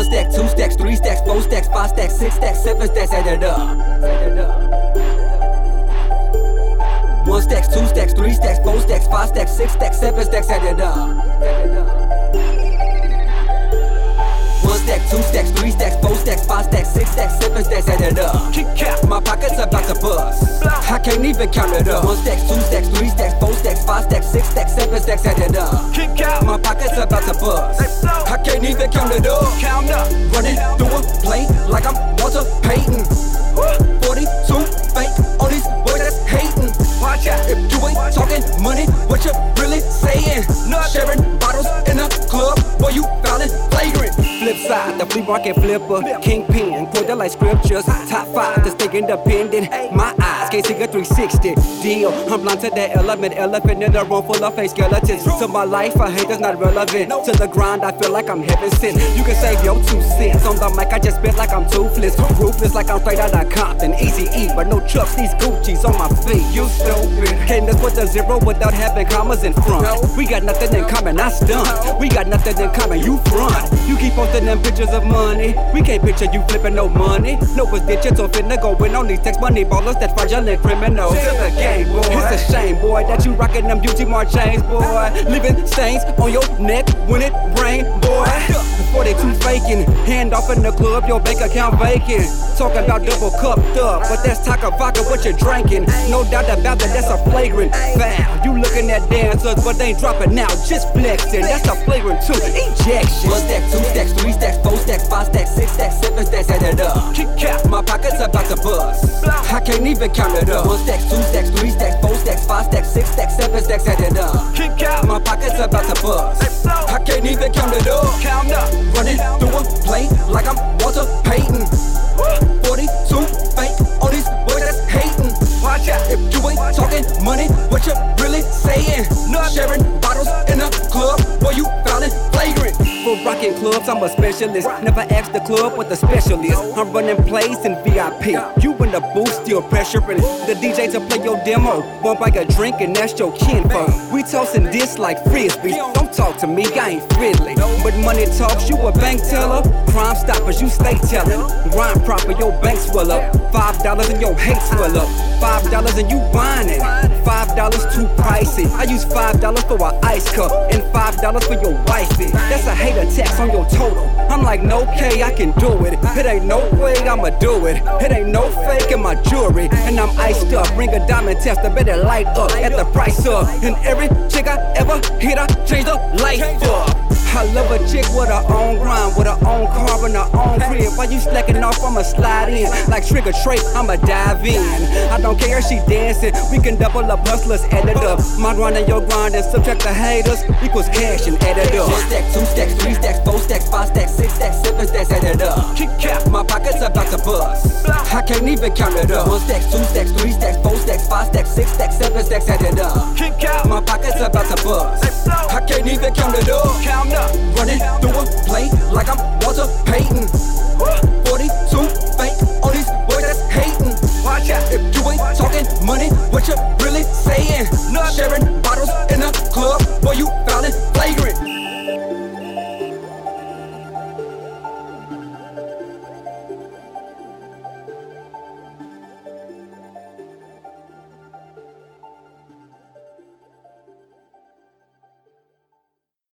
One stack, two stacks, three stacks, four stacks, five stacks, six stacks, seven stacks, add it up. One stacks, two stacks, three stacks, four stacks, five stacks, six stacks, seven stacks, add it up. One stack, two stacks, three stacks, four stacks, five stacks, six stacks, seven stacks, add it up. My pockets about to bust. I can't even count it up. One stack, two stacks, three stacks, four stacks, five stacks, six stacks, seven stacks, add it up. My pockets about to bust. I can't even count it up. Running through a plane like I'm Walter Payton. 42 fake on these boys that's hating. Watch out if you ain't talking money, what you really saying? Sharing bottles in a club, boy you foulin' flagrant. Flip side, the flea market flipper, kingpin, quoted like scriptures. Top 5 to stay independent. My eyes can't see a 360 deal. I'm blind to that element, elephant in the room full of fake skeletons. To my life, I hate that's not relevant. To the grind, I feel like I'm heaven sent. You can save your 2 cents on the mic. I just spit like I'm toothless, ruthless like I'm straight out of Compton. Easy E, but no trucks. These Gucci's on my feet. You stupid. Can't just put the zero without having commas in front. We got nothing in common. I stunned. We got nothing in common. You front. You keep posting them pictures of money. We can't picture you flipping no money. No, it's digital finna go win on these text money ballers that fraudulent criminals. It's a game, boy. It's a shame, boy, that you rockin' them beauty mark chains, boy. Leaving stains on your neck when it rain, boy. 42 faking, hand off in the club, your bank account vacant. Talking about double cupped up, but that's Taka vodka what you're drinking. No doubt about that, that's a flagrant foul. You looking at dancers, but they ain't dropping out, just flexing. That's a flagrant 2 ejection. One stack, two stacks, three stacks, four stacks, five stacks, six stacks, seven stacks, add it up. My pockets about to bust. I can't even count it up. One stack, two stacks, three stacks, four stacks, five stacks, six stacks, seven stacks, add it up. My pockets about to bust. I can't even count it up. Running through a plane like I'm Walter Payton. 42 fake on these boys that's hating. Watch out if you ain't talking money, what you really saying? Sharing bottles in a club, boy you foulin' flagrant. For rocking clubs, I'm a specialist. Never ask the club what the special is. I'm running plays in VIP. You in the booth still pressuring the DJ to play your demo. Won't buy a drink and that's your kinfolk. We tossin' this like frisbee. Don't talk to me, I ain't fiddly. But money talks, you a bank teller. Crime stoppers, you stay tellin'. Grind proper, your bank swell up. $5 and your hate swell up. $5 and you whining. $5 too pricey. I use $5 for an ice cup and $5 for your wifey. That's a hater tax on your total. I'm like, no K, I can do it. It ain't no way I'ma do it. It ain't no fake in my jewelry. And I'm iced up. Bring a diamond tester, better light up at the price up. And every chick I ever hit, I change the life up. I love a chick with her own grind, with her own car and her own crib. While you slacking off, I'ma slide in. Like trick or treat, I'ma dive in. I don't care if she dancing, we can double up, plus let's add it up. My grind and your grind and subtract the haters equals cash and add it up. One stack, two stacks, three stacks, four stacks, five stacks, six stacks, seven stacks, add it up. My pockets about to bust. I can't even count it up. One stack, two stacks, three stacks, four stacks, five stacks, six stacks, seven stacks, add it up. My pockets about to bust. I can't even count it up. Running through a plane like I'm Walter Payton.